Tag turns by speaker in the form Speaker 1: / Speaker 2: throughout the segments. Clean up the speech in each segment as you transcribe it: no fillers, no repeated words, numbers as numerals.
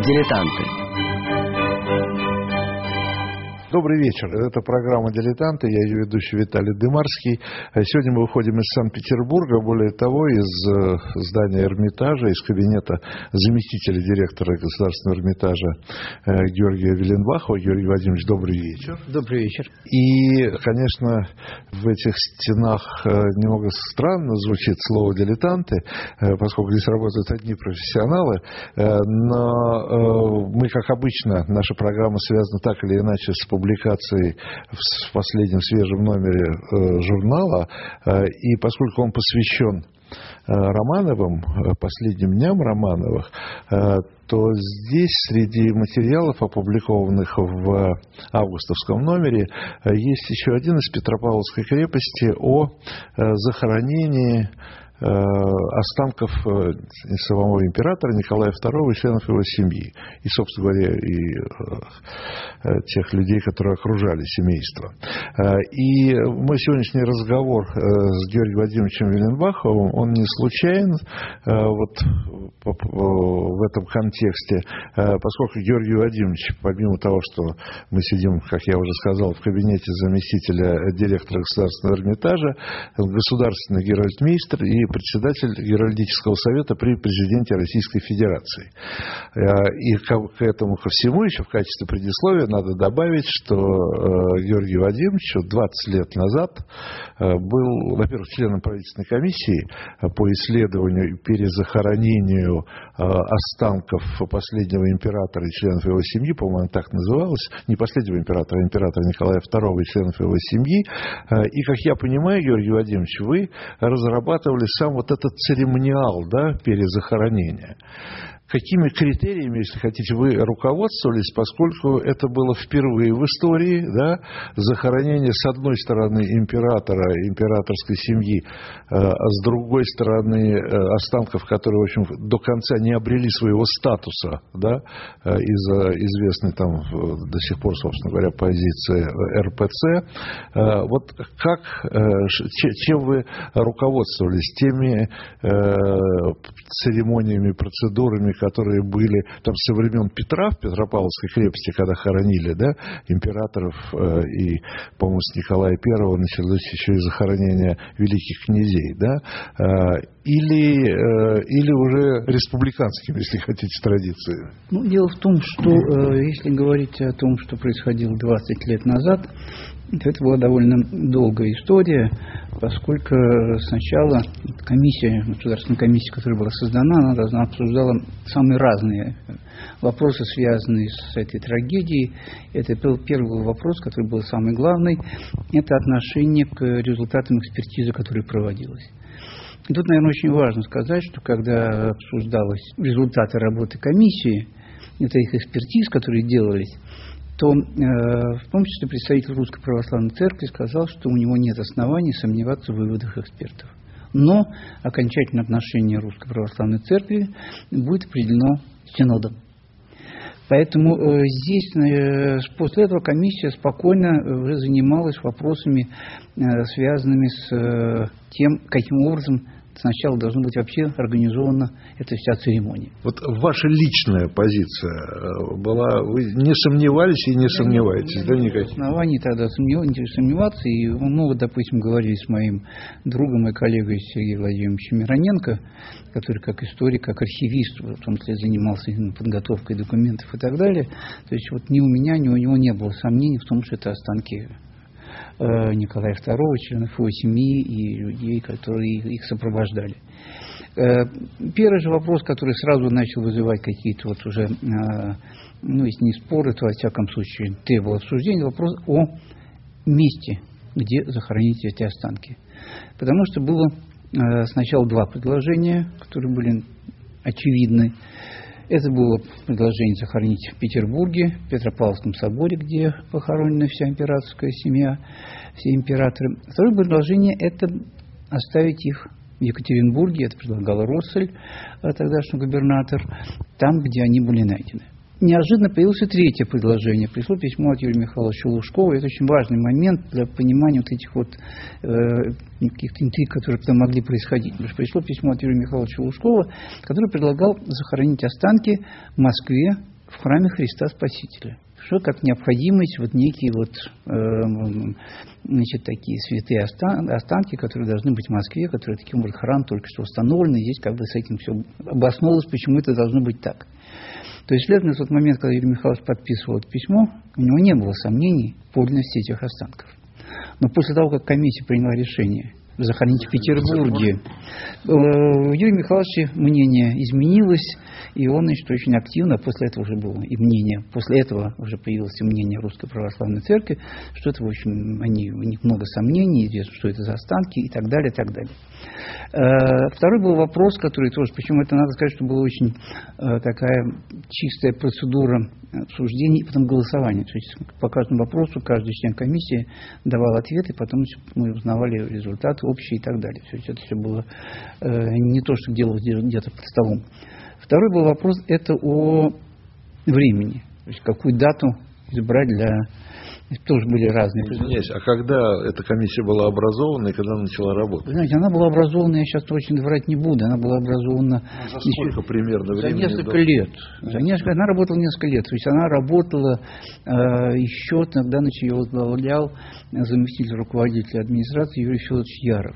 Speaker 1: Дилетанты.
Speaker 2: Добрый вечер. Это программа «Дилетанты». Я ее ведущий Виталий Дымарский. Сегодня мы выходим из Санкт-Петербурга. Более того, из здания Эрмитажа, из кабинета заместителя директора Государственного Эрмитажа Георгия Веленбахова. Георгий Владимирович, добрый вечер.
Speaker 3: Добрый вечер.
Speaker 2: И, конечно, в этих стенах немного странно звучит слово «дилетанты», поскольку здесь работают одни профессионалы. Но мы, как обычно, наша программа связана так или иначе с публикацией в последнем свежем номере журнала, и поскольку он посвящен Романовым, последним дням Романовых, то здесь среди материалов, опубликованных в августовском номере, есть еще один из Петропавловской крепости о захоронении останков самого императора Николая II и членов его семьи. И, собственно говоря, и тех людей, которые окружали семейство. И мой сегодняшний разговор с Георгием Владимировичем Веленбаховым, он не случайен вот в этом контексте, поскольку Георгий Владимирович, помимо того, что мы сидим, как я уже сказал, в кабинете заместителя директора Государственного Эрмитажа, государственный геральдмейстер и председатель Геральдического совета при президенте Российской Федерации. И к этому ко всему еще в качестве предисловия надо добавить, что Георгий Владимирович 20 лет назад был, во-первых, членом правительственной комиссии по исследованию и перезахоронению останков последнего императора и членов его семьи, по-моему, так называлось, не последнего императора, а императора Николая II и членов его семьи. И, как я понимаю, Георгий Владимирович, вы разрабатывали сам вот этот церемониал, да, перезахоронения. Какими критериями, если хотите, вы руководствовались, поскольку это было впервые в истории, да, захоронение с одной стороны императора, императорской семьи, а с другой стороны останков, которые, в общем, до конца не обрели своего статуса, да, из-за известной там до сих пор, собственно говоря, позиции РПЦ. Вот как, чем вы руководствовались? Теми церемониями, процедурами, которые были там со времен Петра в Петропавловской крепости, когда хоронили, да, императоров, и, по-моему, с Николая I началось еще и захоронение великих князей, да, или уже республиканскими, если хотите, традиции?
Speaker 3: Ну, дело в том, что если говорить о том, что происходило 20 лет назад, то это была довольно долгая история, поскольку сначала комиссия, государственная комиссия, которая была создана, она обсуждала самые разные вопросы, связанные с этой трагедией. Это был первый вопрос, который был самый главный, это отношение к результатам экспертизы, которая проводилась. И тут, наверное, очень важно сказать, что когда обсуждались результаты работы комиссии, это их экспертиз, которые делались, то в том числе представитель Русской Православной Церкви сказал, что у него нет оснований сомневаться в выводах экспертов. Но окончательное отношение Русской Православной Церкви будет определено синодом. Поэтому здесь после этого комиссия спокойно уже занималась вопросами, связанными с тем, каким образом сначала должна быть вообще организована эта вся церемония.
Speaker 2: Вот ваша личная позиция была, вы не сомневались и не сомневаетесь, да, никаких?
Speaker 3: Оснований тогда сомневаться, и мы, вот, допустим, говорили с моим другом и коллегой Сергеем Владимировичем Мироненко, который как историк, как архивист, в том числе занимался подготовкой документов и так далее. То есть вот ни у меня, ни у него не было сомнений в том, что это останки Николая II, членов его семьи и людей, которые их сопровождали. Первый же вопрос, который сразу начал вызывать какие-то вот уже, ну, если не споры, то, во всяком случае, требовал обсуждения, вопрос о месте, где захоронить эти останки. Потому что было сначала два предложения, которые были очевидны. Это было предложение захоронить в Петербурге, в Петропавловском соборе, где похоронена вся императорская семья, все императоры. Второе предложение – это оставить их в Екатеринбурге, это предлагал Россель, тогдашний губернатор, там, где они были найдены. Неожиданно появилось и третье предложение. Пришло письмо от Юрия Михайловича Лужкова. Это очень важный момент для понимания вот этих вот каких-то интриг, которые там могли происходить. Потому что пришло письмо от Юрия Михайловича Лужкова, который предлагал захоронить останки в Москве, в храме Христа Спасителя. Что как необходимость, вот некие вот, значит, такие святые останки, которые должны быть в Москве, которые таким образом храм только что установлен, и здесь как бы с этим все обосновалось, почему это должно быть так. То есть, следовательно, в тот момент, когда Юрий Михайлович подписывал это письмо, у него не было сомнений в подлинности этих останков. Но после того, как комиссия приняла решение захоронить в Петербурге, у Юрия Михайловича мнение изменилось, и он, значит, очень активно, после этого уже было и мнение, после этого уже появилось и мнение Русской Православной Церкви, что это, в общем, у них много сомнений, известно, что это за останки и так далее, и так далее. Второй был вопрос, который тоже, почему это надо сказать, что была очень такая чистая процедура обсуждения и потом голосования. То есть по каждому вопросу каждый член комиссии давал ответ, и потом мы узнавали результаты общие и так далее. То есть это все было не то, что делалось где-то под столом. Второй был вопрос, это о времени. То есть какую дату избрать для... Тоже были разные.
Speaker 2: Извиняюсь, а когда эта комиссия была образована и когда начала работать?
Speaker 3: Вы знаете, она была образована, я сейчас точно врать не буду, она была образована...
Speaker 2: За сколько примерно времени?
Speaker 3: За несколько лет. Она работала несколько лет. То есть она работала еще, тогда ее возглавлял заместитель руководителя администрации Юрий Федорович Яров.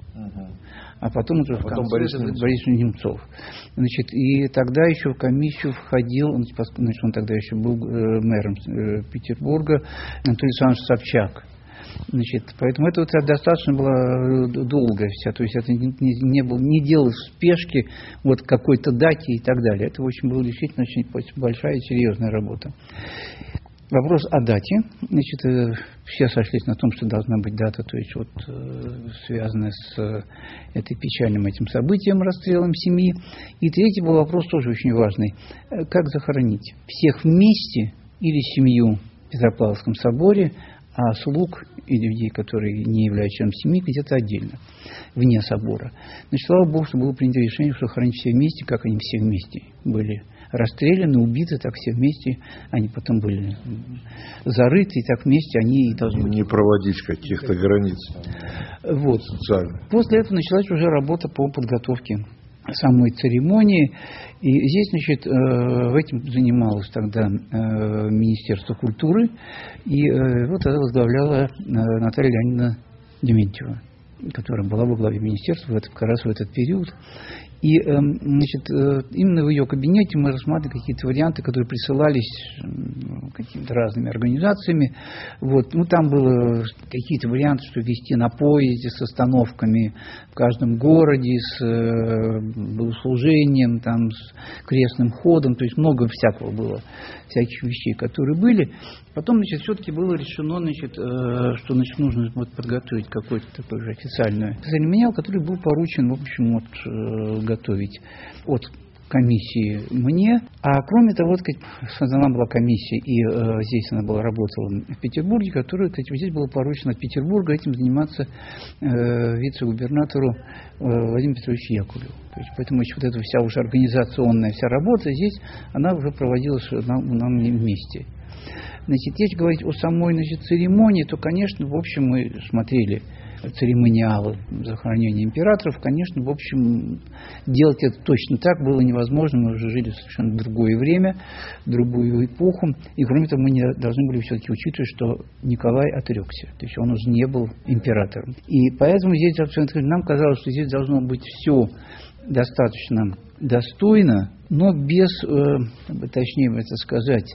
Speaker 3: А потом уже Борис Немцов. Значит, и тогда еще в комиссию входил, значит, он тогда еще был мэром Петербурга, Анатолий Александрович Собчак. Значит, поэтому это вот достаточно было долго вся, то есть это не делалось в спешке, вот какой-то дате и так далее. Это очень была действительно очень большая и серьезная работа. Вопрос о дате. Значит, все сошлись на том, что должна быть дата, то есть вот связанная с этой печальным этим событием, расстрелом семьи. И третий был вопрос тоже очень важный. Как захоронить? Всех вместе или семью в Петропавловском соборе, а слуг и людей, которые не являются членом семьи, где-то отдельно, вне собора. Значит, слава Богу, что было принято решение, что хоронить все вместе, как они все вместе были расстреляны, убиты, так все вместе, они потом были зарыты, и так вместе они и должны...
Speaker 2: Не проводить каких-то границ.
Speaker 3: Вот. После этого началась уже работа по подготовке самой церемонии, и здесь, значит, этим занималось тогда Министерство культуры, и вот это возглавляла Наталья Леонидовна Дементьева, которая была во главе министерства как раз в этот период. И, значит, именно в ее кабинете мы рассматривали какие-то варианты, которые присылались какими-то разными организациями. Вот. Ну, там было какие-то варианты, что везти на поезде с остановками в каждом городе, с богослужением, там, с крестным ходом. То есть много всякого было, всяких вещей, которые были. Потом, значит, все-таки было решено, значит, что, значит, нужно вот подготовить какой-то такой же официальный церемониал, который был поручен, в общем, вот, готовить от комиссии мне. А кроме того, создана была комиссия, и здесь она была, работала в Петербурге, которая, здесь было поручено от Петербурга этим заниматься вице-губернатору Владимиру Петровичу Яковлеву. То есть, поэтому еще вот эта вся уже организационная вся работа здесь, она уже проводилась нам вместе. Значит, если говорить о самой, значит, церемонии, то, конечно, в общем, мы смотрели церемониалы захоронения императоров, конечно, в общем, делать это точно так было невозможно, мы уже жили в совершенно другое время, в другую эпоху, и, кроме того, мы не должны были все-таки учитывать, что Николай отрекся, то есть он уже не был императором. И поэтому здесь нам казалось, что здесь должно быть все достаточно достойно, но без, точнее это сказать,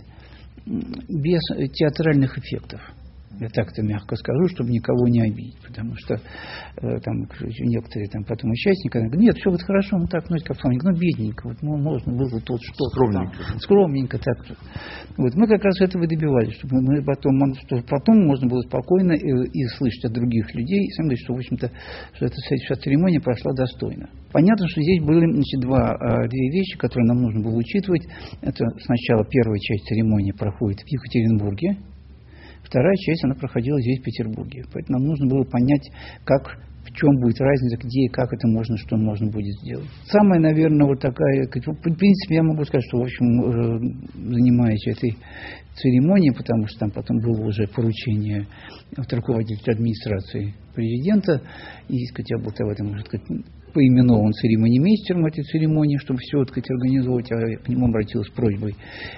Speaker 3: без театральных эффектов. Я так-то мягко скажу, чтобы никого не обидеть, потому что там некоторые там потом участники говорят, нет, все вот хорошо, ну так, ну как ну бедненько, вот можно было тут что-то скромненько так. Вот мы как раз этого и добивались, чтобы мы потом можно было спокойно и слышать от других людей, и сам говорить, что в общем-то что эта вся церемония прошла достойно. Понятно, что здесь были, значит, две вещи, которые нам нужно было учитывать. Это сначала первая часть церемонии проходит в Екатеринбурге. Вторая часть, она проходила здесь, в Петербурге. Поэтому нам нужно было понять, в чем будет разница, где и как это можно, что можно будет сделать. Самая, наверное, вот такая, в принципе, я могу сказать, что, в общем, занимаясь этой церемонией, потому что там потом было уже поручение от руководителя администрации президента, и, сказать, я был в этом, может сказать, поименован церемонимейстером этой церемонии, чтобы все, так сказать, организовать. А к нему обратилась с просьбой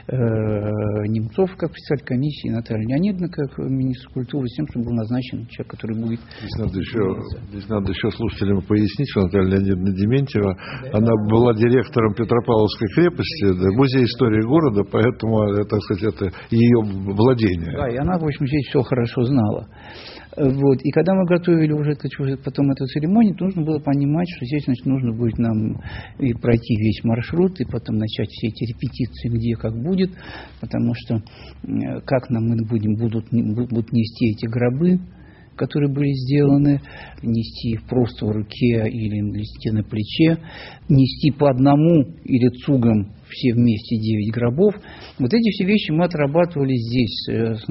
Speaker 3: Немцов, как председатель комиссии, Наталья Леонидовна, как министр культуры, с тем, чтобы был назначен человек, который будет...
Speaker 2: Здесь надо еще слушателям пояснить, что Наталья Леонидовна Дементьева, она была директором Петропавловской крепости, музей истории города, поэтому, так сказать, это ее владение.
Speaker 3: Да, и она, в общем, здесь все хорошо знала. Вот. И когда мы готовили уже потом эту церемонию, то нужно было понимать, что здесь, значит, нужно будет нам и пройти весь маршрут, и потом начать все эти репетиции, где как будет, потому что как нам будут нести эти гробы, которые были сделаны, нести их просто в руке или нести на плече, нести по одному или цугом все вместе 9 гробов. Вот эти все вещи мы отрабатывали здесь с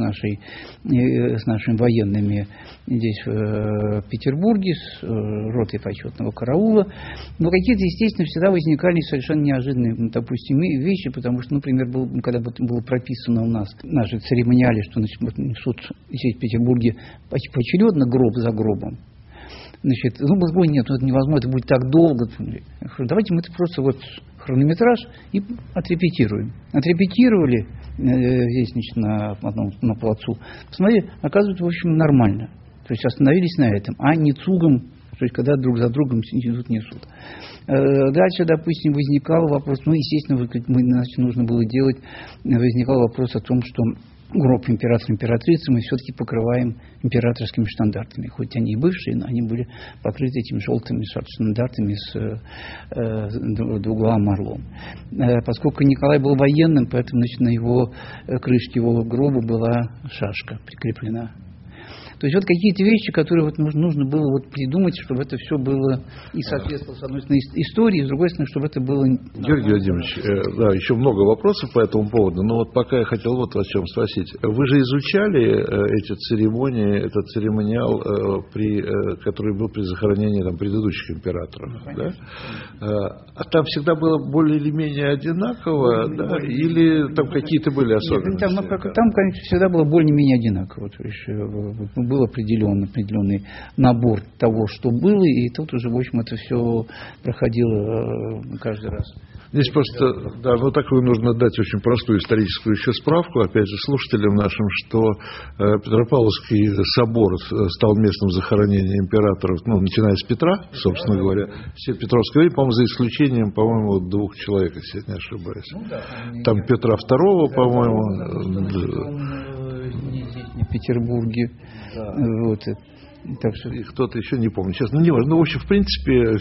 Speaker 3: нашими военными здесь в Петербурге, с ротой почетного караула. Но какие-то, естественно, всегда возникали совершенно неожиданные, допустим, вещи, потому что, например, когда было прописано у нас наши церемониали, что несут здесь в Петербурге поочередно гроб за гробом. Значит, нет, это невозможно, это будет так долго. Давайте мы это просто хронометраж и отрепетируем. Отрепетировали здесь, значит, на плацу. Посмотрели, оказывается, в общем, нормально. То есть остановились на этом, а не цугом, то есть когда друг за другом несут. Дальше, допустим, возникал вопрос, естественно, нужно было делать, возникал вопрос о том, что гроб императора, императрицы мы все-таки покрываем императорскими штандартами. Хоть они и бывшие, но они были покрыты этими желтыми штандартами с двуглавым орлом. Поскольку Николай был военным, поэтому, значит, на его крышке его гроба была шашка прикреплена. То есть какие-то вещи, которые нужно было придумать, чтобы это все было и соответствовало, с одной стороны, истории, с другой стороны, чтобы это было...
Speaker 2: Георгий Владимирович, да, еще много вопросов по этому поводу, но пока я хотел вот о чем спросить. Вы же изучали эти церемонии, этот церемониал, который был при захоронении предыдущих императоров, да? А там всегда было более или менее одинаково, да? Или там какие-то были особенности?
Speaker 3: Нет, там, конечно, всегда было более-менее одинаково. То есть был определенный набор того, что было, и тут уже, в общем, это все проходило каждый раз.
Speaker 2: Здесь просто, такую нужно дать очень простую историческую еще справку, опять же, слушателям нашим, что Петропавловский собор стал местом захоронения императоров, начиная с Петра, собственно говоря, все Петровское время, по-моему, за исключением, по-моему, 2 человек, если я не ошибаюсь. Там Петра II, по-моему.
Speaker 3: Не здесь, не в Петербурге. Да. Так что...
Speaker 2: И кто-то еще не помню. Сейчас, не важно. В общем, в принципе,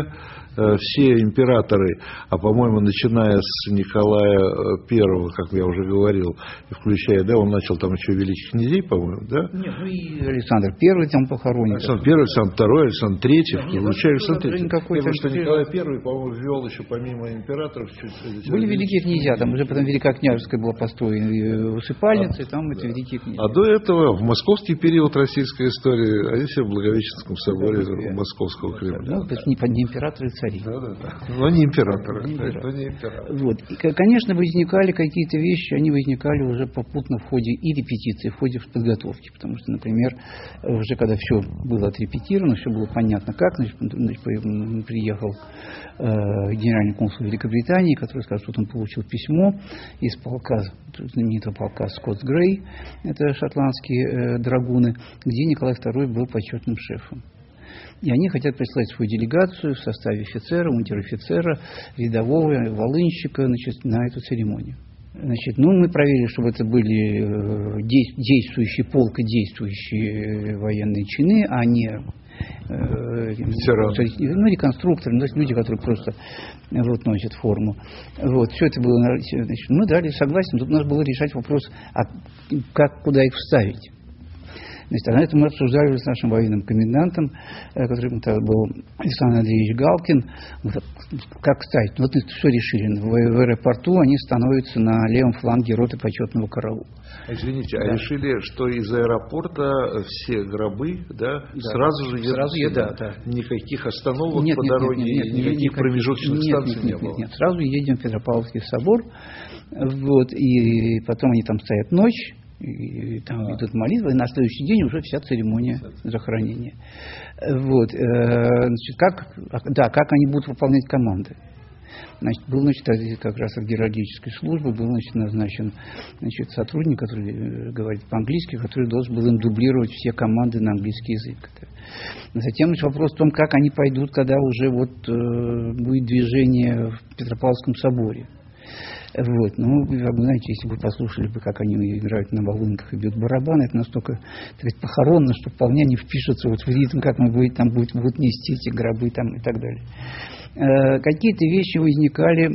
Speaker 2: все императоры, а, по-моему, начиная с Николая I, как я уже говорил, включая, он начал там еще великих князей, по-моему, да?
Speaker 3: Нет, и Александр I там похоронен.
Speaker 2: Александр I, Александр II, Александр III, включая Александр III. Потому что Николай I, по-моему, ввел еще помимо императоров чуть...
Speaker 3: Были великие князья, там уже потом Великокняжеская была построена усыпальница, и там эти великие князья.
Speaker 2: А до этого, в московский период российской истории, они все в Благовещенском соборе Московского Кремля.
Speaker 3: Не императоры, цари.
Speaker 2: Но не императоры.
Speaker 3: И, конечно, возникали какие-то вещи, они возникали уже попутно в ходе и репетиции, в ходе подготовки. Потому что, например, уже когда все было отрепетировано, все было понятно как, приехал генеральный консул Великобритании, который сказал, что он получил письмо из полка, знаменитого полка Скотс Грей, это шотландские драгуны, где Николай II был почетным шефом. И они хотят прислать свою делегацию в составе офицера, унтер-офицера, рядового, волынщика, на эту церемонию. Мы проверили, чтобы это были действующий полк и действующие военные чины, а не реконструкторы, люди, которые просто носят форму. Все это было. Мы дали согласие, тут надо было решать вопрос, куда их вставить. Это мы обсуждали с нашим военным комендантом, которым тогда был Александр Андреевич Галкин. Как ставить? Все решили. В аэропорту они становятся на левом фланге роты почетного караула.
Speaker 2: Извините, а решили, что из аэропорта все гробы сразу же едут? Никаких остановок по дороге, никаких промежуточных станций не было?
Speaker 3: Нет, сразу едем в Петропавловский собор, и потом они там стоят ночь. и там идут молитвы, и на следующий день уже вся церемония захоронения. Вот. Значит, как они будут выполнять команды? Значит, был, как раз от геральдической службы был, назначен, сотрудник, который говорит по-английски, который должен был им дублировать все команды на английский язык. Затем вопрос в том, как они пойдут, когда уже будет движение в Петропавловском соборе. Вот. Ну, вы знаете, если бы послушали, как они играют на волынках и бьют барабаны, это настолько, так сказать, похоронно, что вполне не впишется в ритм, как мы будут нести эти гробы там, и так далее. Какие-то вещи возникали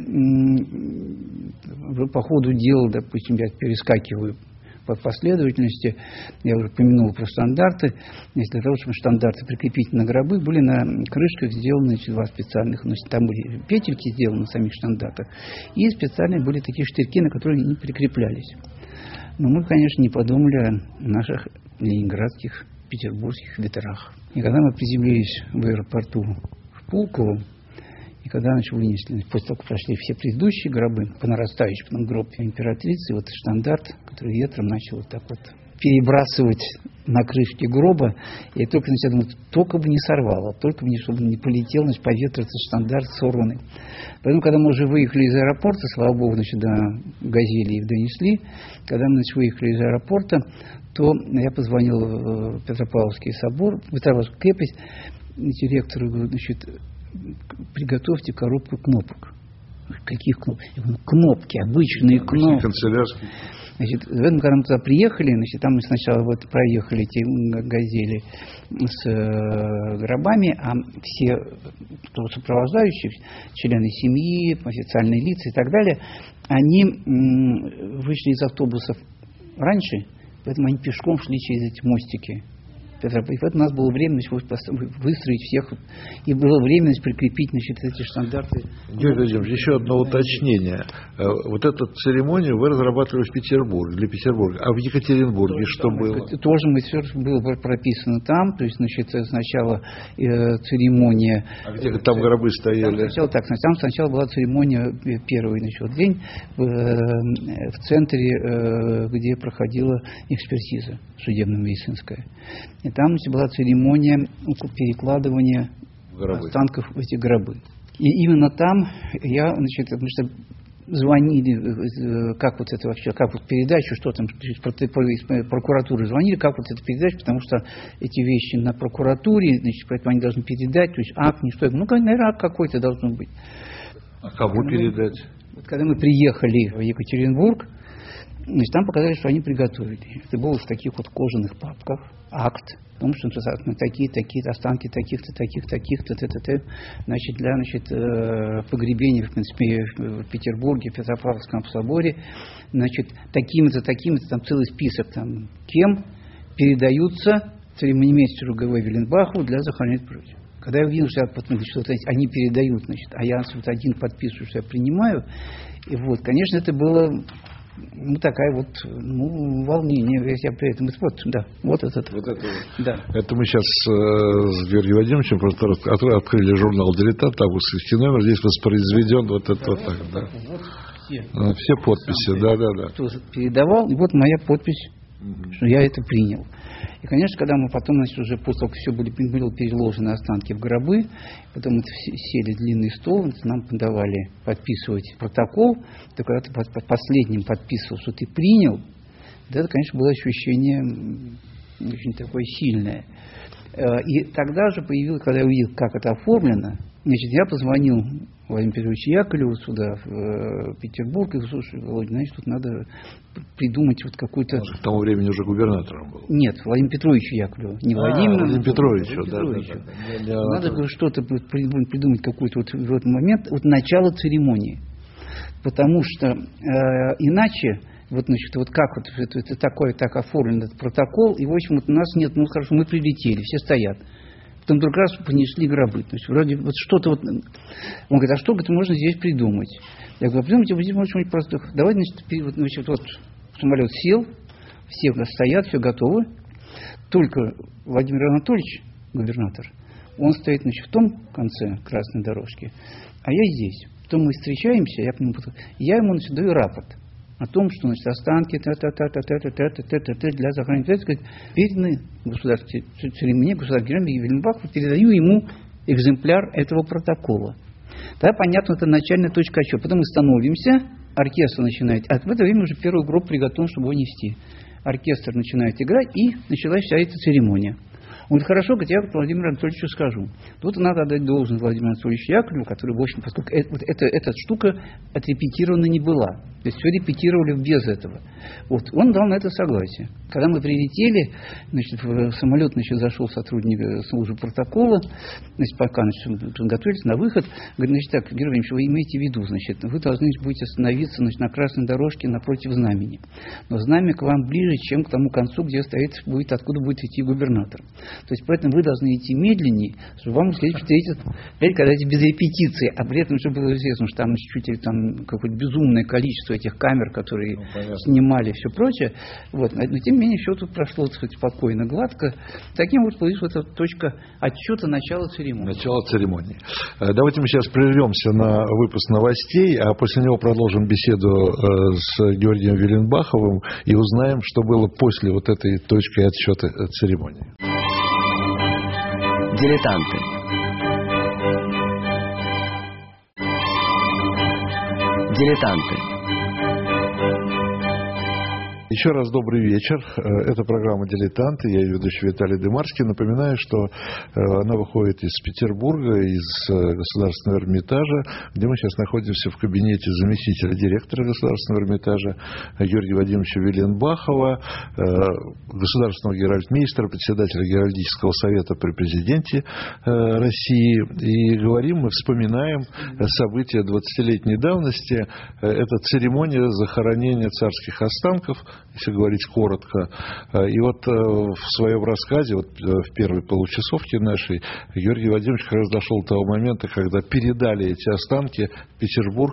Speaker 3: по ходу дела, допустим, я перескакиваю по последовательности, я уже упомянул про стандарты. Для того, чтобы стандарты прикрепить на гробы, были на крышках сделаны два специальных, там были петельки сделаны на самих стандартах, и специальные были такие штырьки, на которые они прикреплялись. Но мы, конечно, не подумали о наших ленинградских, петербургских ветерах. И когда мы приземлились в аэропорту в Пулково, и когда вынесли, после того, как прошли все предыдущие гробы, по нарастающей, потом гроб императрицы, вот штандарт, который ветром начал перебрасывать на крышке гроба, и только, я думаю, только бы не сорвало, только бы чтобы не полетел, по ветру этот штандарт сорванный. Поэтому, когда мы уже выехали из аэропорта, слава богу, до «Газели» донесли, когда мы, выехали из аэропорта, то я позвонил в Петропавловский собор, в Петропавловскую крепость, директору, говорю, приготовьте коробку кнопок. Каких кнопок? Кнопки, обычные кнопки.
Speaker 2: Канцелярские.
Speaker 3: Когда мы туда приехали, там мы сначала проехали эти «Газели» с гробами, а все, кто сопровождающие, члены семьи, официальные лица и так далее, они вышли из автобусов раньше, поэтому они пешком шли через эти мостики. И поэтому у нас было время выстроить всех, и было время прикрепить эти стандарты.
Speaker 2: Юрий Владимирович, еще одно уточнение. Вот эту церемонию вы разрабатывали в Петербурге, для Петербурга. А в Екатеринбурге что было?
Speaker 3: Тоже все было прописано там. То есть, сначала церемония...
Speaker 2: А где там гробы стояли?
Speaker 3: Там сначала была церемония, первый день в центре, где проходила экспертиза судебно-медицинская. И там была церемония перекладывания останков в эти гробы. И именно там я, потому что звонили, как это вообще, как передачу, что там, из прокуратуры звонили, как эту передачу, потому что эти вещи на прокуратуре, поэтому они должны передать, то есть акт, не что, наверное, акт какой-то должен быть.
Speaker 2: А кому передать?
Speaker 3: Когда мы приехали в Екатеринбург, там показали, что они приготовили. Это было в таких кожаных папках, акт, потому что такие-то останки таких-то, для погребения, в принципе, в Петербурге, в Петропавловском соборе, такими-то, там целый список, кем передаются церемонимейстеру ГВ Виленбаху для захоронения прочее. Когда я увидел, что они передают, а я один подписываю, что я принимаю, и конечно, это было... такая волнение, если я при этом испортил. Да, это. Да.
Speaker 2: Это мы сейчас с Георгием Владимировичем просто открыли журнал «Дилетант», августовский номер, здесь воспроизведен все подписи, да.
Speaker 3: Кто передавал, и моя подпись, что я это принял. И, конечно, когда мы потом, уже после того, как все были переложены останки в гробы, потом сели длинный стол, нам подавали подписывать протокол, то когда ты под последним подписывал, что ты принял, это, конечно, было ощущение очень такое сильное. И тогда же появилось, когда я увидел, как это оформлено, я позвонил Владимиру Петровичу Яковлеву сюда, в Петербург, и говорю: слушай, Володя, тут надо придумать какую-то...
Speaker 2: Он к тому времени уже губернатором был.
Speaker 3: Нет, Владимиру Петровичу Яковлеву. Не Владимиру
Speaker 2: Петровичу.
Speaker 3: Да. Надо что-то придумать, какой-то в этот момент, начало церемонии. Потому что иначе... это такое, так оформлен этот протокол, и, в общем, у нас нет, хорошо, мы прилетели, все стоят. Потом вдруг раз понесли гробы. То есть, вроде что-то Он говорит: а что можно здесь придумать? Я говорю: придумайте, здесь может быть просто. Давай, самолет сел, все стоят, все готовы. Только Владимир Анатольевич, губернатор, он стоит, в том конце красной дорожки, а я здесь. Потом мы встречаемся, я ему даю рапорт. о том, что, значит, останки для захоронения переданы государственной церемонии, государственной Виленбаху, передаю ему экземпляр этого протокола. Тогда, понятно, это начальная точка отсчета. Потом мы становимся, оркестр начинает, а в это время уже первый гроб приготовлен, чтобы его нести. Оркестр начинает играть, и началась вся эта церемония. Он говорит, хорошо, я Владимиру Анатольевичу скажу. Тут надо отдать должность Владимиру Анатольевичу Яковлеву, который, в общем, поскольку эта штука отрепетирована не была. То есть все репетировали без этого. Вот, он дал на это согласие. Когда мы прилетели, значит, в самолет, значит, зашел сотрудник службы протокола, значит, пока, значит, готовились на выход, говорит, значит, так, Георгий Ильич, вы имеете в виду, значит, вы должны будете остановиться, значит, на красной дорожке напротив знамени. Но знамя к вам ближе, чем к тому концу, где стоит, откуда будет идти губернатор. То есть, поэтому вы должны идти медленнее, чтобы вам встретят, когда эти без репетиции, а при этом, чтобы было известно, что там чуть ли там какое-то безумное количество этих камер, которые снимали, все прочее. Вот. Но, тем не менее, все тут прошло, так сказать, спокойно, гладко. Таким вот появилась эта точка отсчета начала церемонии.
Speaker 2: Начало церемонии. Давайте мы сейчас прервемся на выпуск новостей, а после него продолжим беседу с Георгием Виленбаховым и узнаем, что было после вот этой точки отсчета церемонии.
Speaker 1: Дилетанты. Дилетанты.
Speaker 2: Еще раз добрый вечер. Это программа «Дилетанты». Я ее ведущий Виталий Дымарский. Напоминаю, что она выходит из Петербурга, из Государственного Эрмитажа, где мы сейчас находимся в кабинете заместителя директора Государственного Эрмитажа Георгия Вадимовича Виленбахова, государственного геральдмейстера, председателя Геральдического совета при президенте России. И говорим, мы вспоминаем события 20-летней давности. Это церемония захоронения царских останков, если говорить коротко. И вот в своем рассказе, вот в первой получасовке нашей, Георгий Владимирович как раз дошел до того момента, когда передали эти останки в Петербург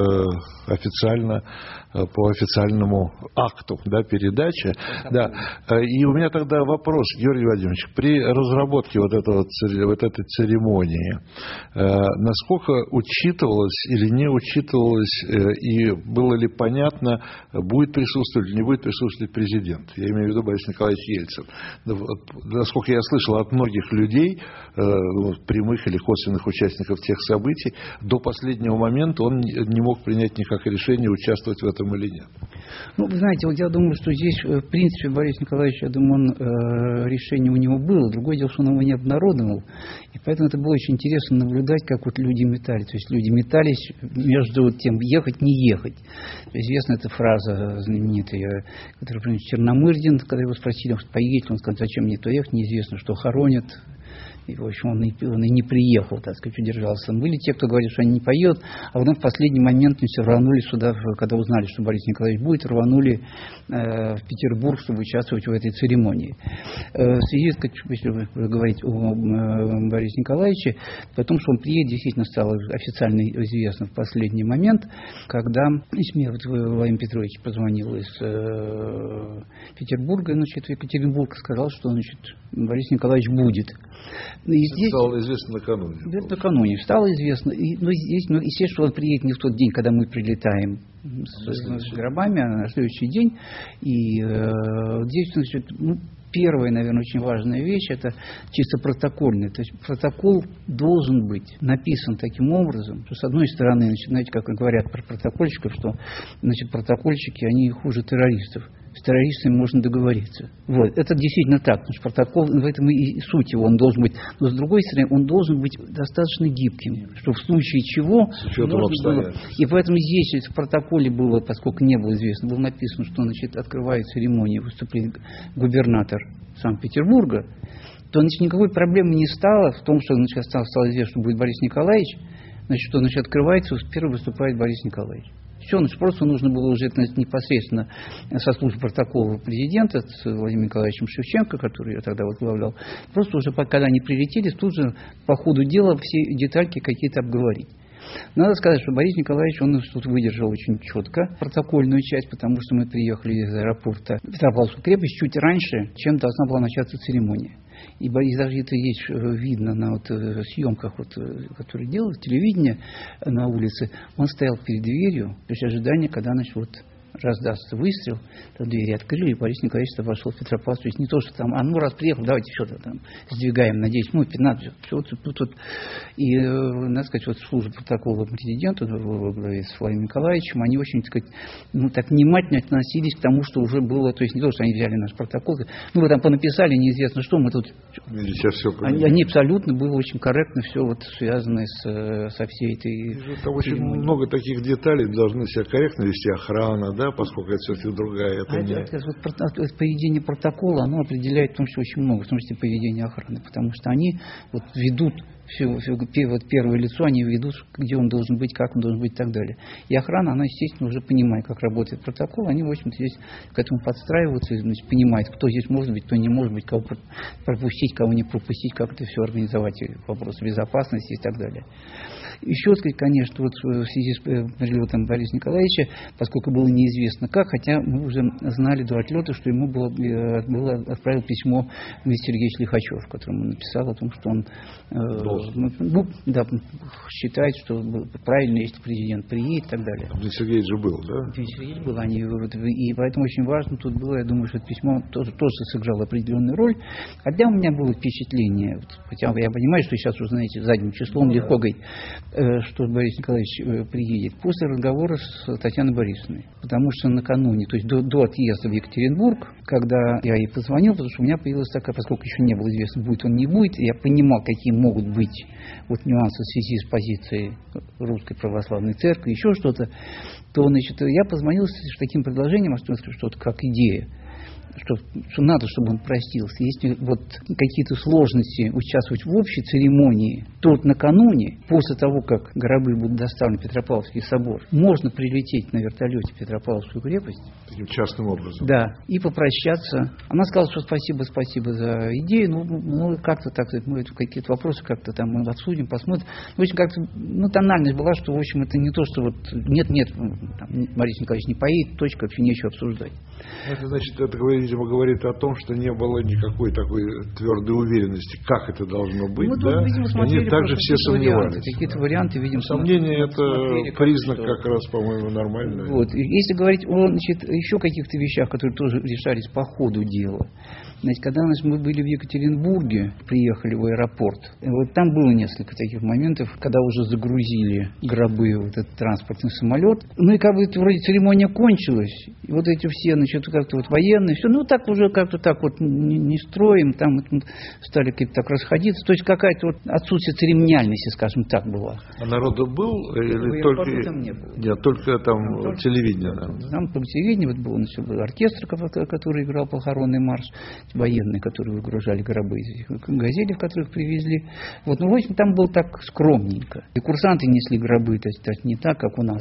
Speaker 2: официально, по официальному акту, да, передачи. Да. И у меня тогда вопрос, Георгий Владимирович, при разработке вот этой церемонии, насколько учитывалось или не учитывалось, и было ли понятно, будет присутствовать или не будет присутствовать президент? Я имею в виду Борис Николаевич Ельцин. Насколько я слышал от многих людей, прямых или косвенных участников тех событий, до последнего момента он не мог принять никакое решение, участвовать в этом или нет.
Speaker 3: Ну, вы знаете, вот я думаю, что здесь, в принципе, Борис Николаевич, я думаю, решение у него было. Другое дело, что он его не обнародовал. И поэтому это было очень интересно наблюдать, как вот люди метались. То есть люди метались между тем, ехать, не ехать. Известна эта фраза знаменитая, которую принес Черномырдин, когда его спросили, поедет, он сказал, зачем мне то ехать, неизвестно, что хоронят. И, в общем, он и не приехал, так сказать, удержался. Были те, кто говорит, что они не поедут, а потом в последний момент все рванули сюда, когда узнали, что Борис Николаевич будет, рванули в Петербург, чтобы участвовать в этой церемонии. В связи с, если вы говорите о Борисе Николаевиче, потому что он приедет, действительно стало официально известно в последний момент, когда мне Владимир Петрович позвонил из Петербурга, значит, в Екатеринбург, сказал, что, значит, Борис Николаевич будет.
Speaker 2: И здесь, стало известно накануне.
Speaker 3: Накануне стало известно. Естественно, что он приедет не в тот день, когда мы прилетаем с гробами, а на следующий день. И здесь, значит, первая, наверное, очень важная вещь, это чисто протокольная. То есть протокол должен быть написан таким образом, что, с одной стороны, значит, знаете, как говорят про протокольщиков, что, значит, протокольщики, они хуже террористов. С террористами можно договориться. Вот. Это действительно так, потому что протокол, в этом и суть его, он должен быть. Но, с другой стороны, он должен быть достаточно гибким, что в случае чего можно было. И поэтому здесь, если в протоколе было, поскольку не было известно, было написано, что, значит, открывает церемонию выступления губернатор Санкт-Петербурга, то, значит, никакой проблемы не стало в том, что, значит, стало известно, что будет Борис Николаевич, значит, что, значит, открывается, первый выступает Борис Николаевич. Все, значит, просто нужно было уже непосредственно со службы протокола президента с Владимиром Николаевичем Шевченко, который я тогда возглавлял, просто уже, когда они прилетели, тут же по ходу дела все детальки какие-то обговорить. Надо сказать, что Борис Николаевич, он тут выдержал очень четко протокольную часть, потому что мы приехали из аэропорта Петропавловскую крепость чуть раньше, чем должна была начаться церемония. И даже это есть видно на вот съемках, вот, которые делают, телевидение на улице, он стоял перед дверью, то есть ожидание, когда, значит, вот раздастся выстрел, то двери открыли, и Борис Николаевич вошел в Петропавловск. То есть не то, что там, раз приехал, давайте что-то там сдвигаем на 10 минут, 15, все тут. И, надо сказать, вот служба протокола президента во главе с Владимиром Николаевичем, они очень, так сказать, так внимательно относились к тому, что уже было, то есть не то, что они взяли наш протокол, вы там понаписали неизвестно что, мы тут... Они абсолютно было очень корректно все вот связано со всей этой...
Speaker 2: Там очень много таких деталей, должны себя корректно вести охрана, да, поскольку это все-таки другая.
Speaker 3: Поведение протокола, оно определяет в том числе очень много, в том числе поведение охраны, потому что они вот ведут вот первое лицо, они ведут, где он должен быть, как он должен быть и так далее. И охрана, она, естественно, уже понимает, как работает протокол, они, в общем-то, здесь к этому подстраиваются, значит, понимают, кто здесь может быть, кто не может быть, кого пропустить, кого не пропустить, как это все организовать, вопрос безопасности и так далее. Еще сказать, конечно, вот в связи с прилетом Бориса Николаевича, поскольку было неизвестно как, хотя мы уже знали до отлета, что ему было отправил письмо Дмитрий Сергеевич Лихачев, в котором он написал о том, что он считает, что правильно, если президент приедет и так далее.
Speaker 2: Дмитрий Сергеевич же был, да?
Speaker 3: Дмитрий Сергеевич был, и поэтому очень важно тут было, я думаю, что это письмо тоже сыграло определенную роль. Хотя у меня было впечатление, хотя я понимаю, что сейчас уже, знаете, задним числом легко говорить, что Борис Николаевич приедет, после разговора с Татьяной Борисовной. Потому что накануне, то есть до отъезда в Екатеринбург, когда я ей позвонил, потому что у меня появилась такая, поскольку еще не было известно, будет он, не будет, я понимал, какие могут быть вот нюансы в связи с позицией Русской Православной Церкви, еще что-то, то, значит, я позвонил с таким предложением, что-то как идея, что надо, чтобы он простился. Если вот какие-то сложности участвовать в общей церемонии, то вот накануне, после того, как гробы будут доставлены в Петропавловский собор, можно прилететь на вертолете в Петропавловскую крепость.
Speaker 2: Таким частным образом.
Speaker 3: Да, и попрощаться. Она сказала, что спасибо за идею, ну как-то так, мы какие-то вопросы как-то там мы обсудим, посмотрим. В общем, как-то, тональность была, что, в общем, это не то, что вот нет, там, Борис Николаевич не поедет, точка, вообще нечего обсуждать.
Speaker 2: Это значит, это, видимо, говорит о том, что не было никакой такой твердой уверенности, как это должно быть, да?
Speaker 3: Видимо,
Speaker 2: они также все сомневались.
Speaker 3: Какие-то варианты, видимо,
Speaker 2: сомнения это признак как раз, по-моему, нормальный.
Speaker 3: Вот. Если говорить о, еще каких-то вещах, которые тоже решались по ходу дела. Значит, когда мы были в Екатеринбурге, приехали в аэропорт, вот там было несколько таких моментов, когда уже загрузили гробы в этот транспортный самолет. И как бы вроде церемония кончилась, и вот эти все, как-то вот военные, все, так уже как-то так вот не строим, там стали какие-то так расходиться. То есть какая-то вот отсутствие церемониальности, скажем так, была.
Speaker 2: А народу был или только...
Speaker 3: Там не было.
Speaker 2: Нет, только там телевидение.
Speaker 3: Там по телевидению вот был оркестр, который играл похоронный марш, военные, которые выгружали гробы из этих газелей, в которых привезли. Вот, в общем, там было так скромненько. И курсанты несли гробы, то есть не так, как у нас.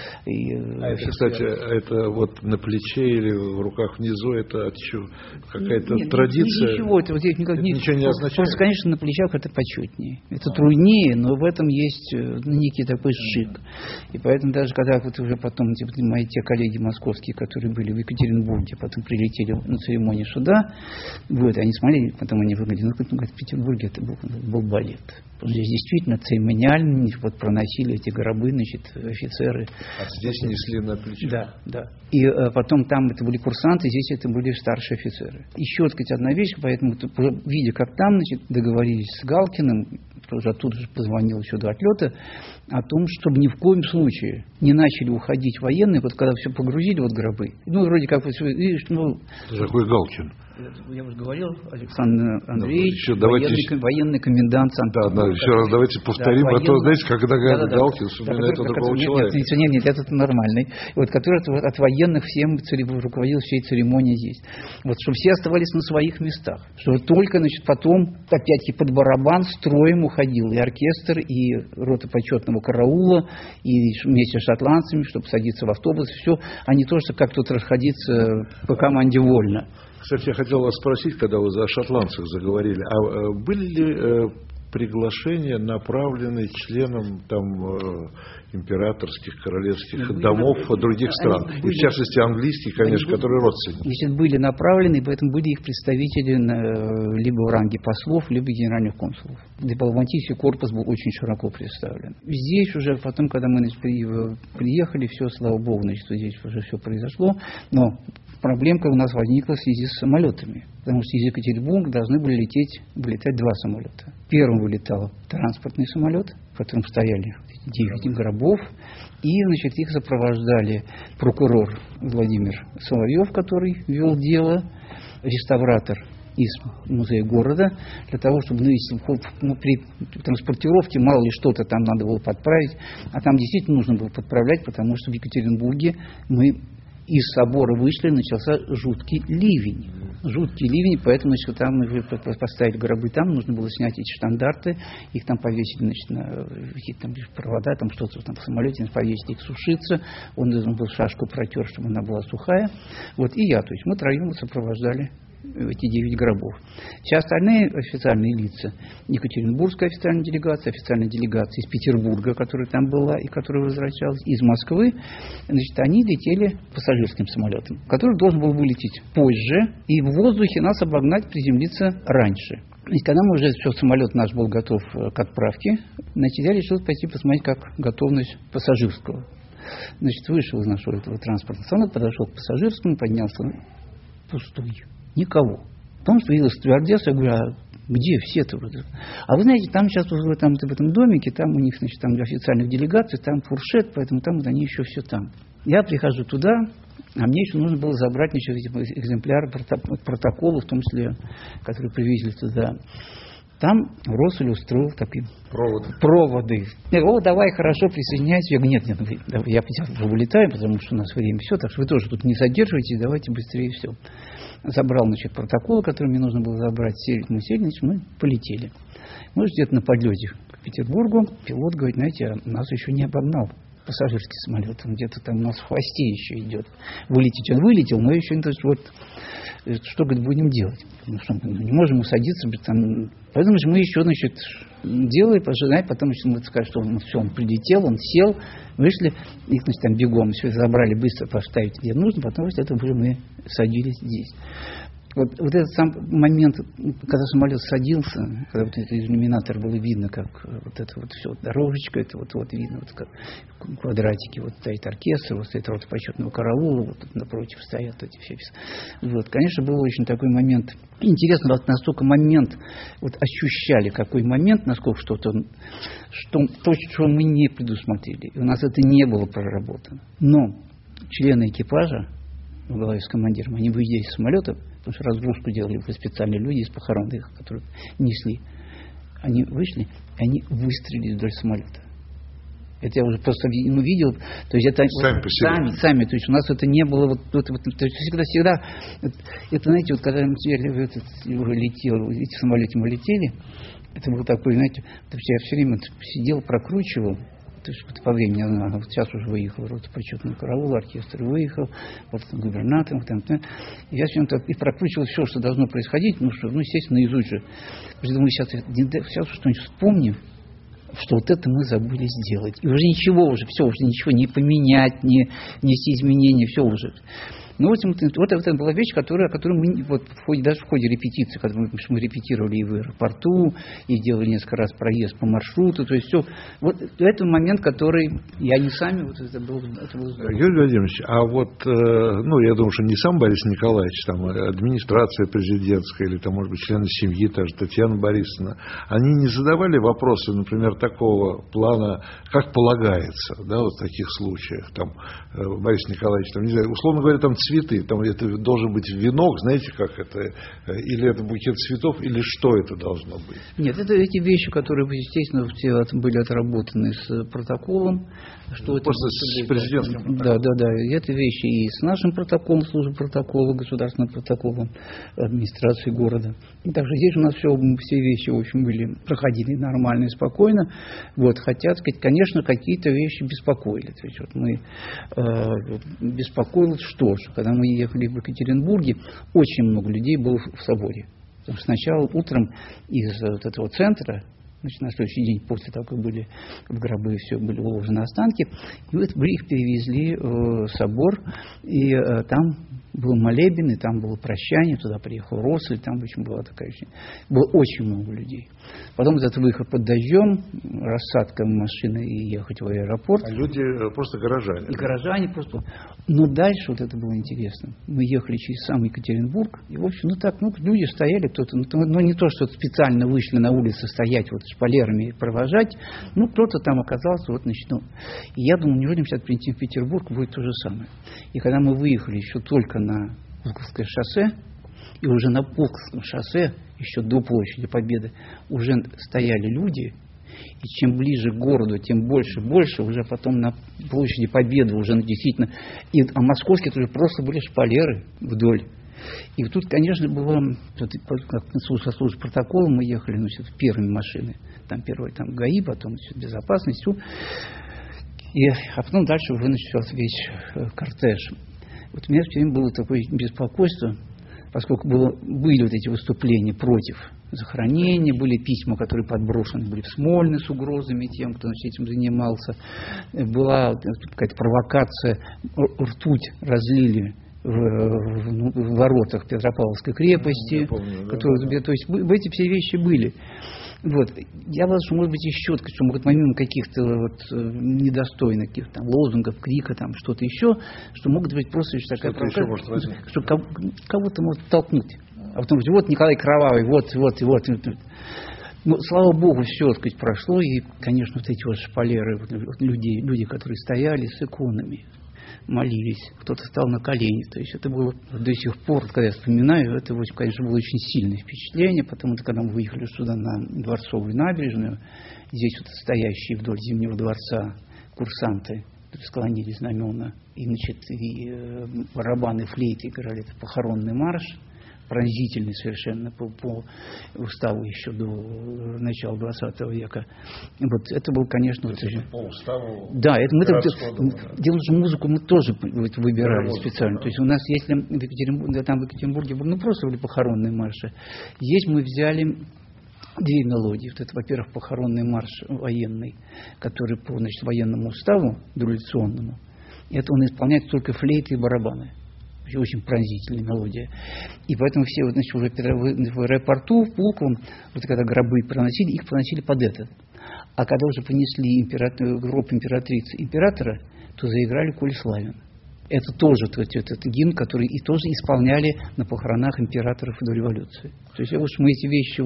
Speaker 2: Это, кстати, это вот на плече или в руках внизу, это какая-то традиция?
Speaker 3: Ничего, это
Speaker 2: ничего не означает?
Speaker 3: Просто, конечно, на плечах это почетнее. Это труднее, но в этом есть некий такой шик. И поэтому даже когда вот уже потом мои те коллеги московские, которые были в Екатеринбурге, потом прилетели на церемонию суда, вот, они смотрели, потом они выглядели, в Петербурге это был балет. Здесь действительно церемониально вот проносили эти гробы, офицеры.
Speaker 2: А здесь несли на плечах?
Speaker 3: Да. И потом там это были курсанты, здесь это были старшие офицеры. Еще, так сказать, одна вещь, поэтому, видя, как там, договорились с Галкиным, тоже оттуда же позвонил еще до отлета, о том, чтобы ни в коем случае не начали уходить военные, вот когда все погрузили, вот гробы. Вроде как, видишь,
Speaker 2: Какой Галкин?
Speaker 3: Я уже говорил, Александр Андреевич, военный комендант Санкт-Петербурга.
Speaker 2: Еще раз давайте повторим, а то, знаете, когда говорят Галкин, вспоминает другого человека.
Speaker 3: Нет, этот нормальный. Вот, который от военных всем руководил всей церемонией здесь. Вот, чтобы все оставались на своих местах. Чтобы только, потом, опять-таки, под барабан строем уходил и оркестр, и рота почетного караула, и вместе с шотландцами, чтобы садиться в автобус, все, а не то, что как тут расходиться по команде вольно.
Speaker 2: Кстати, я хотел вас спросить, когда вы за шотландцев заговорили, а были ли приглашения, направленные членам там императорских, королевских домов других стран. И в частности английских, конечно, которые родственники.
Speaker 3: Значит, были направлены, и поэтому были их представители либо в ранге послов, либо генеральных консулов. Дипломатический корпус был очень широко представлен. Здесь уже потом, когда мы приехали, все, слава богу, значит, здесь уже все произошло, но проблемка у нас возникла в связи с самолетами, потому что из Екатеринбурга должны были вылетать 2 самолета. Первым вылетал транспортный самолет, в котором стояли 9 гробов, и, значит, их сопровождали прокурор Владимир Соловьев, который вел дело, реставратор из музея города, для того, чтобы при транспортировке мало ли что-то там надо было подправить, а там действительно нужно было подправлять, потому что в Екатеринбурге мы из собора вышли, начался жуткий ливень. Поэтому, значит, там мы поставили гробы, там нужно было снять эти штандарты, их там повесить, значит, на какие-то там провода, там что-то там в самолете, повесить их сушиться, он должен был шашку протер, чтобы она была сухая. Вот, и я, то есть мы троем сопровождали эти 9 гробов. Все остальные официальные лица, Екатеринбургская официальная делегация из Петербурга, которая там была и которая возвращалась, из Москвы, значит, они летели пассажирским самолетом, который должен был вылететь позже и в воздухе нас обогнать, приземлиться раньше. И когда мы уже самолет наш был готов к отправке, значит, я решил пойти посмотреть, как готовность пассажирского. Значит, вышел из нашего этого транспортного самолета, подошел к пассажирскому, поднялся, пустой. Никого. Потом появилась стюардесса, я говорю, а где все-то? А вы знаете, там сейчас в этом домике, там у них, значит, там для официальных делегаций, там фуршет, поэтому там вот они еще все там. Я прихожу туда, а мне еще нужно было забрать эти экземпляры протокола, в том числе, которые привезли туда. Там Россель устроил такие проводы. Я говорю, давай, хорошо, присоединяйся. Я говорю, нет, я уже вылетаю, потому что у нас время все, так что вы тоже тут не задерживайтесь, давайте быстрее все. Забрал, значит, протокол, который мне нужно было забрать, мы сели, значит, мы полетели. Мы где-то на подлете к Петербургу, пилот говорит, знаете, нас еще не обогнал пассажирский самолет, он где-то там у нас в хвосте еще идет. Вылететь он вылетел, но еще то есть, вот, что, говорит, будем делать? Ну, что, мы не можем усадиться, там, поэтому мы еще, значит, делали, пожинаем, потом, значит, мы сказали, что он прилетел, он сел, вышли, их, значит, там бегом все забрали, быстро поставить где нужно, потом, после этого уже мы садились здесь. Вот этот сам момент, когда самолет садился, когда вот этот иллюминатор было видно, как вот это вот все, дорожечка, это вот видно, вот как квадратики, вот стоит оркестр, вот стоит рота почетного караула, вот тут напротив стоят эти все. Вот, конечно, был очень такой момент. Интересно, вот настолько момент, вот ощущали какой момент, насколько что-то, то, что мы не предусмотрели. И у нас это не было проработано. Но члены экипажа, в главе с командиром, они выезжали из самолета, потому что разгрузку делали специальные люди из похорон, которые несли. Они вышли, и они выстрелили вдоль самолета. Это я уже просто видел. То есть это сами. То есть у нас это не было то есть всегда это, знаете, вот когда эти самолеты мы летели, это был такой, знаете, я все время сидел, прокручивал. То есть вот по времени, вот сейчас уже выехал рота почетного караула, оркестр выехал, вот губернатор, я все и прокручивал все, что должно происходить, естественно, наизусть же. Я думаю, сейчас что-нибудь вспомним, что вот это мы забыли сделать. И уже ничего, все, уже ничего не поменять, не внести изменения, все уже. Ну, вот это была вещь, которую мы даже в ходе репетиции, когда мы репетировали и в аэропорту, и делали несколько раз проезд по маршруту, то есть все. Вот это момент, который и они сами, вот это было здорово.
Speaker 2: Юрий Владимирович, а вот, я думаю, что не сам Борис Николаевич, там, администрация президентская, или там, может быть, члены семьи, та же Татьяна Борисовна, они не задавали вопросы, например, такого плана, как полагается, да, вот в таких случаях, там, Борис Николаевич, там, не знаю, условно говоря, там, цветы, там это должен быть венок, знаете, как это, или это букет цветов, или что это должно быть?
Speaker 3: Нет, это эти вещи, которые, естественно, были отработаны с протоколом. Что
Speaker 2: просто с президентским
Speaker 3: протоколом. Да. И это вещи и с нашим протоколом, службой протокола, государственным протоколом администрации города. И также здесь у нас все вещи, в общем, проходили нормально и спокойно. Вот, хотя, сказать, конечно, какие-то вещи беспокоили. То есть, вот мы беспокоилось, что же, когда мы ехали в Екатеринбурге, очень много людей было в соборе. Потому что сначала утром из вот этого центра Значит, на следующий день после того, как были в гробы, все были уложены останки, и вот их перевезли в собор, и там был молебен, и там было прощание, туда приехал Россель, там очень была такая очень... Было очень много людей. Потом этот выход под дождем, рассадка машины и ехать в аэропорт.
Speaker 2: А люди просто горожане.
Speaker 3: И горожане просто... Но дальше вот это было интересно. Мы ехали через сам Екатеринбург, и, в общем, люди стояли, кто-то, не то, что специально вышли на улицу стоять вот шпалерами и провожать, кто-то там оказался, и я думал, неужели сейчас прийти в Петербург будет то же самое. И когда мы выехали еще только на Пулковское шоссе, и уже на Пулковском шоссе, еще до площади Победы, уже стояли люди, и чем ближе к городу, тем больше, уже потом на площади Победы уже действительно, а московские тоже просто были шпалеры вдоль. И тут, конечно, было, как со службы протокола мы ехали, в первыми машины, там первый там ГАИ, потом безопасность, а потом дальше уже начался весь кортеж. Вот у меня все время было такое беспокойство, поскольку были вот эти выступления против захоронения, были письма, которые подброшены были в Смольный с угрозами тем, кто этим занимался. Была какая-то провокация, ртуть разлили в воротах Петропавловской крепости.
Speaker 2: Помню,
Speaker 3: которые, то есть эти все вещи были. Вот. Я боялся, что может быть еще, что помимо каких-то недостойных каких-то лозунгов, крика, что-то еще, что могут быть просто такая провокация, что кого-то может толкнуть. А потом вот Николай Кровавый, вот. Слава Богу, все, прошло, и, конечно, вот эти шпалеры, люди, которые стояли с иконами, молились, кто-то стал на колени. То есть это было до сих пор, когда я вспоминаю, это, конечно, было очень сильное впечатление, потому что когда мы выехали сюда на Дворцовую набережную, здесь стоящие вдоль Зимнего дворца курсанты склонили знамена, и барабаны, флейты играли, это похоронный марш, пронзительный совершенно по уставу еще до начала 20 века. Вот это был, конечно...
Speaker 2: По уставу...
Speaker 3: Да, дело же, музыку мы тоже выбирали специально. То есть у нас, если в Екатеринбурге просто были похоронные марши, здесь мы взяли две мелодии. Вот это, во-первых, похоронный марш военный, который по военному уставу, дореволюционному, это он исполняет только флейты и барабаны. Очень пронзительная мелодия. И поэтому все уже в аэропорту, в Пулковом, когда гробы проносили, их проносили под это. А когда уже понесли гроб императрицы императора, то заиграли «Коль славен». Это тоже этот гимн, который и тоже исполняли на похоронах императоров до революции. То есть мы эти вещи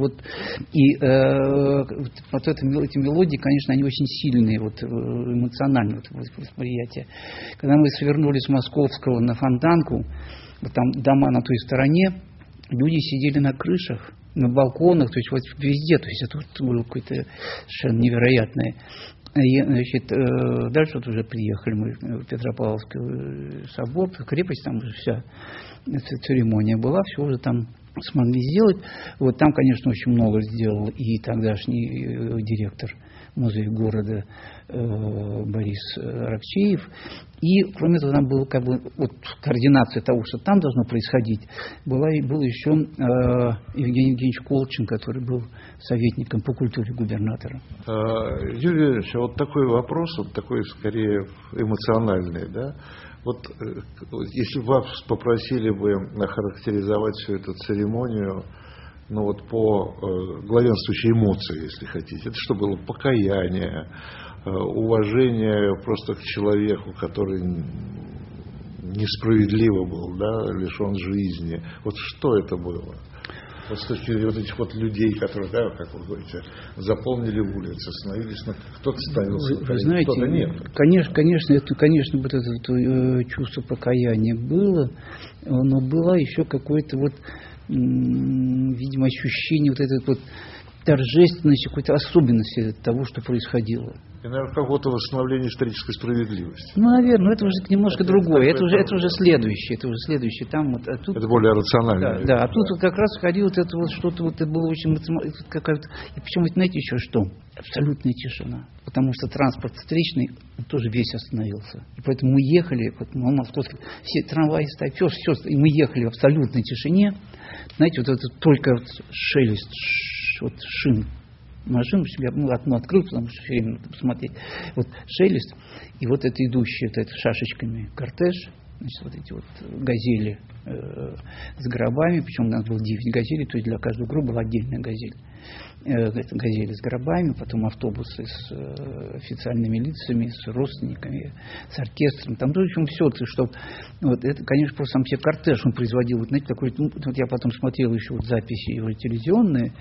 Speaker 3: эти мелодии, конечно, они очень сильные, эмоциональные восприятие. Когда мы свернули с Московского на Фонтанку, там дома на той стороне, люди сидели на крышах, на балконах, то есть везде, то есть это было какое-то совершенно невероятное. И, дальше уже приехали мы в Петропавловский собор, крепость, там уже вся церемония была, все уже там смогли сделать. Там, конечно, очень много сделал и тогдашний директор музея города Борис Аракчеев. И, кроме того, там была координация того, что там должно происходить, был еще Евгений Евгеньевич Колчин, который был советником по культуре губернатора.
Speaker 2: Юрий Юрьевич, такой вопрос, такой скорее эмоциональный, да? Если вас попросили бы охарактеризовать всю эту церемонию, по главенствующей эмоции, если хотите, это что было? Покаяние, уважение просто к человеку, который несправедливо был, да, лишен жизни. Что это было? С точки зрения этих людей, которые, да, как вы говорите, заполнили улицы, остановились, кто-то ставился,
Speaker 3: вы знаете,
Speaker 2: кто-то нет.
Speaker 3: Конечно, это чувство покаяния было, но было еще какое-то видимо, ощущение этой торжественности, какой-то особенности того, что происходило.
Speaker 2: И, наверное, какого-то восстановления исторической справедливости.
Speaker 3: Наверное, это уже немножко другое. Это уже следующее. Там тут,
Speaker 2: это более рационально.
Speaker 3: Да, а тут как раз ходило что-то, это было очень какая-то. И причем, знаете, еще что? Абсолютная тишина. Потому что транспорт встречный тоже весь остановился. И поэтому мы ехали, московские, все трамваи стоят, все, и мы ехали в абсолютной тишине. Знаете, это только шелест шин машину, чтобы я окно открыл, потому что все время надо посмотреть. Вот шелест, и вот это идущие вот это шашечками кортеж, значит, вот эти вот газели с гробами, причем у нас было 9 газелей, то есть для каждого гроба была отдельная газель. Газели с гробами, потом автобусы с официальными лицами, с родственниками, с оркестром. Там, в общем, все, что вот это, конечно, просто сам себе кортеж он производил. Вот, знаете, такой, вот я потом смотрел еще вот записи его телевизионные.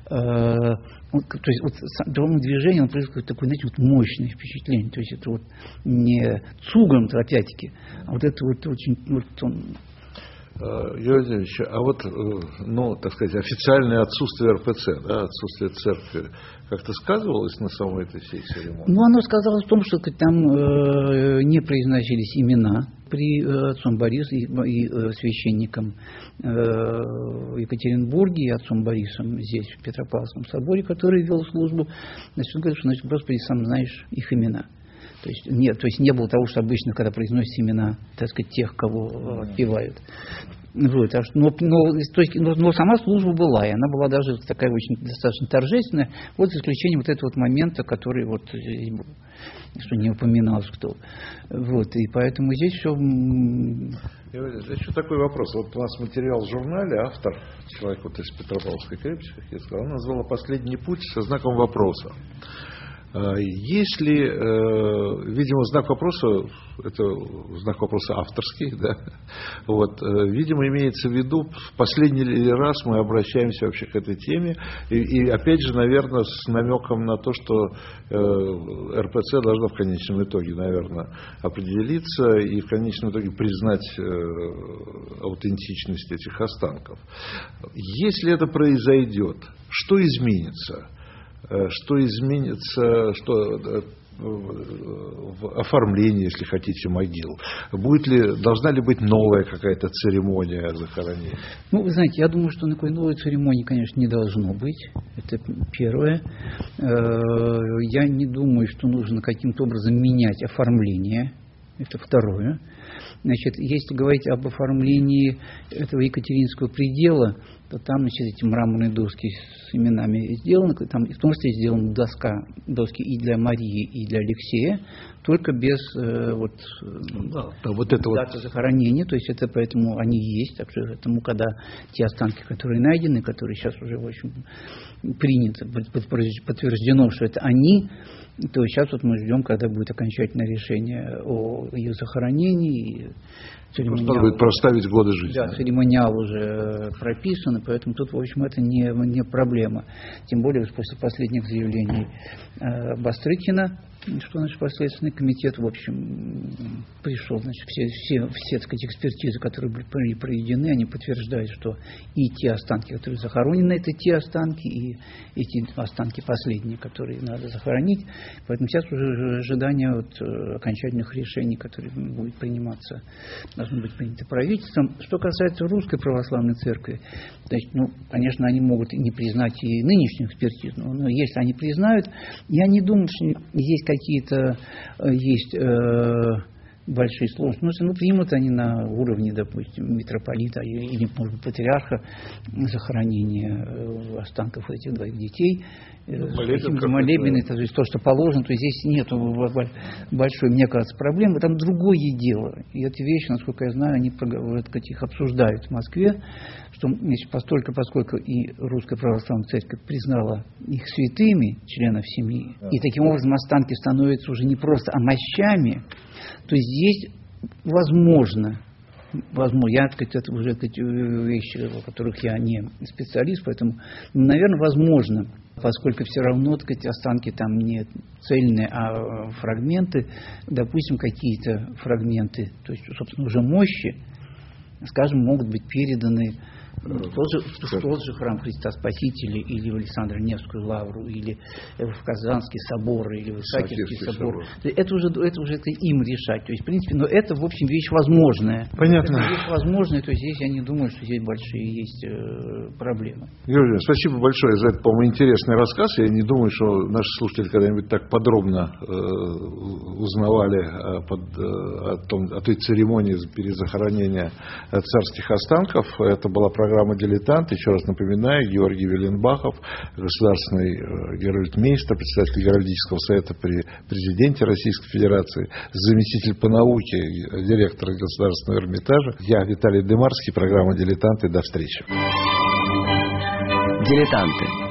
Speaker 3: То есть вот дорожное движение, он производит такое, знаете, вот мощное впечатление. То есть это вот не цугом, опять-таки, а вот это вот очень, вот он.
Speaker 2: Юрий Владимирович, а вот, ну, так сказать, официальное отсутствие РПЦ, да, отсутствие церкви, как-то сказывалось на самой этой всей церемонии?
Speaker 3: Ну, оно сказалось в том, что там не произносились имена при отцом Борисом и священником в Екатеринбурге, и отцом Борисом здесь, в Петропавловском соборе, который вел службу. Значит, он говорит, что, значит, Господи, сам знаешь их имена. То есть, нет, то есть не было того, что обычно, когда произносятся имена, так сказать, тех, кого отпевают. Вот, но сама служба была, и она была даже такая очень достаточно торжественная, вот за исключением вот этого вот момента, который вот здесь был, что не упоминалось кто. Вот, и поэтому здесь все...
Speaker 2: Еще такой вопрос. Вот у нас материал в журнале, автор, человек вот из Петропавловской крепости, как я сказал, он назвал «Последний путь» со знаком вопроса. Если, видимо, знак вопроса, это знак вопроса авторский, да, вот, видимо, имеется в виду, в последний раз мы обращаемся вообще к этой теме, и опять же, наверное, с намеком на то, что РПЦ должна в конечном итоге, наверное, определиться и в конечном итоге признать аутентичность этих останков. Если это произойдет, что изменится? Что изменится, что в оформлении, если хотите, могил? Должна ли быть новая какая-то церемония захоронения?
Speaker 3: Ну, вы знаете, я думаю, что такой новой церемонии, конечно, не должно быть. Это первое. Я не думаю, что нужно каким-то образом менять оформление. Это второе. Значит, если говорить об оформлении этого Екатеринского предела, то там, значит, эти мраморные доски с именами сделаны, там в том числе сделаны доски и для Марии, и для Алексея, только без даты захоронения, то есть это поэтому они есть, так что этому, когда те останки, которые найдены, которые сейчас уже, в общем, принято, подтверждено, что это они, то сейчас вот мы ждем, когда будет окончательное решение о ее захоронении.
Speaker 2: Надо будет проставить годы жизни.
Speaker 3: Да, церемониал уже прописан, поэтому тут, в общем, это не проблема. Тем более после последних заявлений Бастрыкина, что наш Следственный комитет, в общем, пришел, значит, все так сказать, экспертизы, которые были проведены, они подтверждают, что и те останки, которые захоронены, это те останки, и эти останки последние, которые надо захоронить. Поэтому сейчас уже ожидание окончательных решений, которые будут приниматься, должны быть приняты правительством. Что касается Русской Православной Церкви, значит, конечно, они могут не признать и нынешнюю экспертизу, но если они признают, я не думаю, что есть какие-то большие сложности. Примут они на уровне, допустим, митрополита или, может быть, патриарха захоронение останков этих двоих детей. Молебен, то есть то, что положено, то есть здесь нет большой, мне кажется, проблемы. Там другое дело. И эти вещи, насколько я знаю, они их обсуждают в Москве, что поскольку и Русская Православная Церковь признала их святыми, членов семьи, и таким образом останки становятся уже не просто мощами, то здесь возможно, я, так сказать, это уже вещи, в которых я не специалист, поэтому, наверное, возможно, поскольку все равно, так сказать, останки там не цельные, а фрагменты, допустим, какие-то фрагменты, то есть, собственно, уже мощи, скажем, могут быть переданы в тот же храм Христа Спасителя, или в Александро-Невскую лавру, или в Казанский собор, или в Исаакиевский собор. Это уже им решать. То есть, в принципе, но это, в общем, вещь возможная.
Speaker 2: Понятно.
Speaker 3: Это вещь возможная, то есть здесь я не думаю, что здесь большие есть проблемы.
Speaker 2: Юрий, спасибо большое за этот, по-моему, интересный рассказ. Я не думаю, что наши слушатели когда-нибудь так подробно узнавали о той церемонии перезахоронения царских останков. Это была программа программа «Дилетант». Еще раз напоминаю, Георгий Веленбахов, государственный геральдмейстер, председатель Геральдического совета при президенте Российской Федерации, заместитель по науке директора Государственного Эрмитажа. Я Виталий Дымарский, программа «Дилетанты». До встречи.
Speaker 1: Дилетанты.